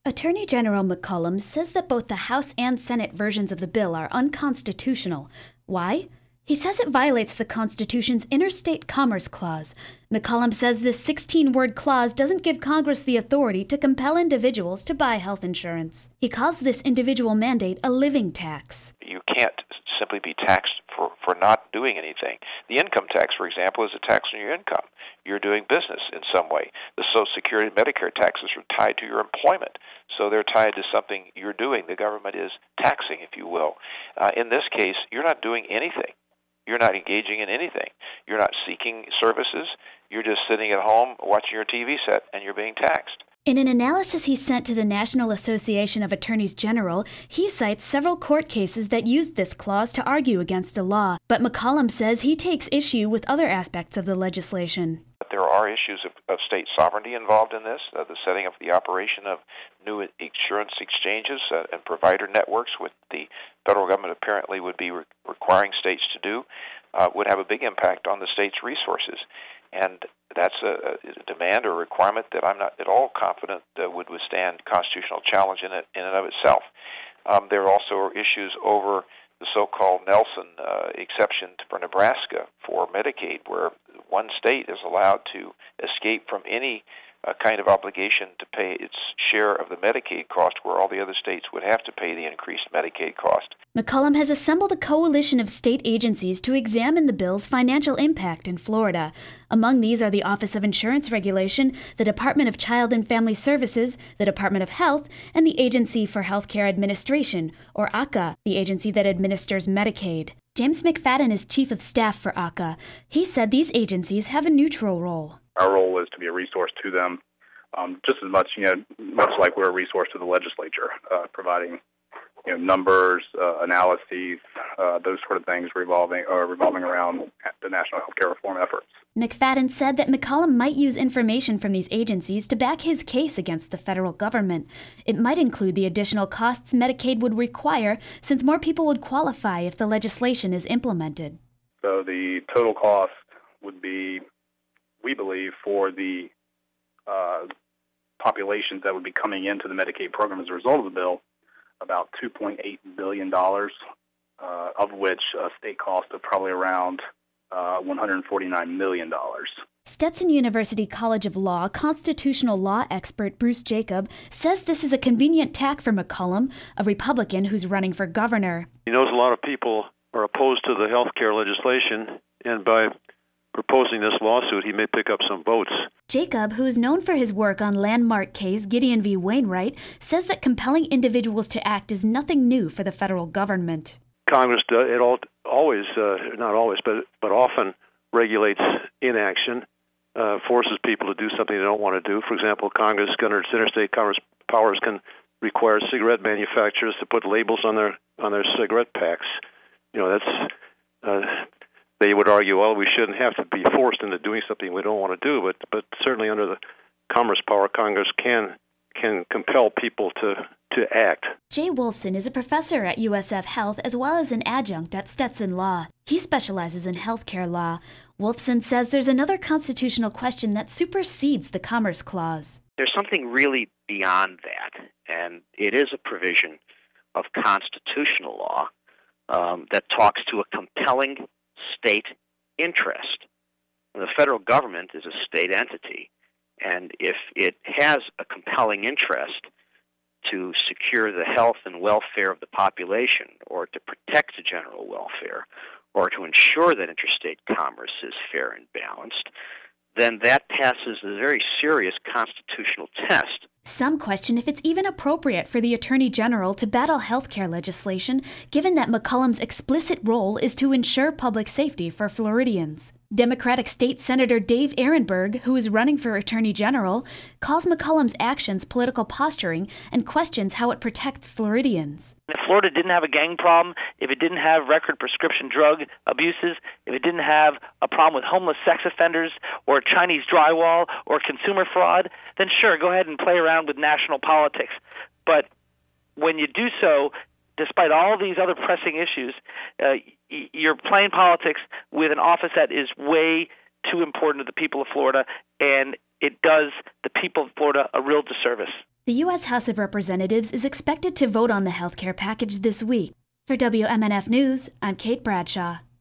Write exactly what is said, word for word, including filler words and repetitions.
Attorney General McCollum says that both the House and Senate versions of the bill are unconstitutional. Why? He says it violates the Constitution's Interstate Commerce Clause. McCollum says this sixteen-word clause doesn't give Congress the authority to compel individuals to buy health insurance. He calls this individual mandate a living tax. You can't simply be taxed for, for not doing anything. The income tax, for example, is a tax on your income. You're doing business in some way. The Social Security and Medicare taxes are tied to your employment, so they're tied to something you're doing. The government is taxing, if you will. Uh, in this case, you're not doing anything. You're not engaging in anything. You're not seeking services. You're just sitting at home watching your T V set, and you're being taxed. In an analysis he sent to the National Association of Attorneys General, he cites several court cases that used this clause to argue against a law. But McCollum says he takes issue with other aspects of the legislation. There are issues of, of state sovereignty involved in this, uh, the setting up the operation of new insurance exchanges uh, and provider networks, which the federal government apparently would be re- requiring states to do, uh, would have a big impact on the state's resources. And that's a, a demand or requirement that I'm not at all confident uh, would withstand constitutional challenge in, it, in and of itself. Um, there also are issues over the so-called Nelson uh, exception for Nebraska for Medicaid, where one state is allowed to escape from any uh, kind of obligation to pay its share of the Medicaid cost, where all the other states would have to pay the increased Medicaid cost. McCollum has assembled a coalition of state agencies to examine the bill's financial impact in Florida. Among these are the Office of Insurance Regulation, the Department of Child and Family Services, the Department of Health, and the Agency for Healthcare Administration, or A C A, the agency that administers Medicaid. James McFadden is chief of staff for A C A. He said these agencies have a neutral role. Our role is to be a resource to them, um, just as much, you know, much like we're a resource to the legislature, uh, providing, you know, numbers, uh, analyses, uh, those sort of things revolving or revolving around the national healthcare reform efforts. McFadden said that McCollum might use information from these agencies to back his case against the federal government. It might include the additional costs Medicaid would require, since more people would qualify if the legislation is implemented. So the total cost would be, we believe, for the uh, populations that would be coming into the Medicaid program as a result of the bill, about two point eight billion dollars, uh, of which a state cost of probably around uh, one hundred forty-nine million dollars. Stetson University College of Law constitutional law expert Bruce Jacob says this is a convenient tack for McCollum, a Republican who's running for governor. He knows a lot of people are opposed to the health care legislation, and by proposing this lawsuit, he may pick up some votes. Jacob, who is known for his work on landmark case Gideon v. Wainwright, says that compelling individuals to act is nothing new for the federal government. Congress, does, it all, always, uh, not always, but but often regulates inaction, uh, forces people to do something they don't want to do. For example, Congress, under its interstate commerce powers, can require cigarette manufacturers to put labels on their on their cigarette packs. You know, that's. Uh, They would argue, well, we shouldn't have to be forced into doing something we don't want to do, but but certainly under the commerce power, Congress can can compel people to, to act. Jay Wolfson is a professor at U S F Health as well as an adjunct at Stetson Law. He specializes in healthcare law. Wolfson says there's another constitutional question that supersedes the Commerce Clause. There's something really beyond that, and it is a provision of constitutional law um, that talks to a compelling state interest. The federal government is a state entity, and if it has a compelling interest to secure the health and welfare of the population, or to protect the general welfare, or to ensure that interstate commerce is fair and balanced, then that passes a very serious constitutional test. Some question if it's even appropriate for the Attorney General to battle healthcare legislation, given that McCollum's explicit role is to ensure public safety for Floridians. Democratic State Senator Dave Ehrenberg, who is running for Attorney General, calls McCollum's actions political posturing and questions how it protects Floridians. If Florida didn't have a gang problem, if it didn't have record prescription drug abuses, if it didn't have a problem with homeless sex offenders or Chinese drywall or consumer fraud, then sure, go ahead and play around with national politics. But when you do so, despite all these other pressing issues, uh, you're playing politics with an office that is way too important to the people of Florida, and it does the people of Florida a real disservice. The U S House of Representatives is expected to vote on the health care package this week. For W M N F News, I'm Kate Bradshaw.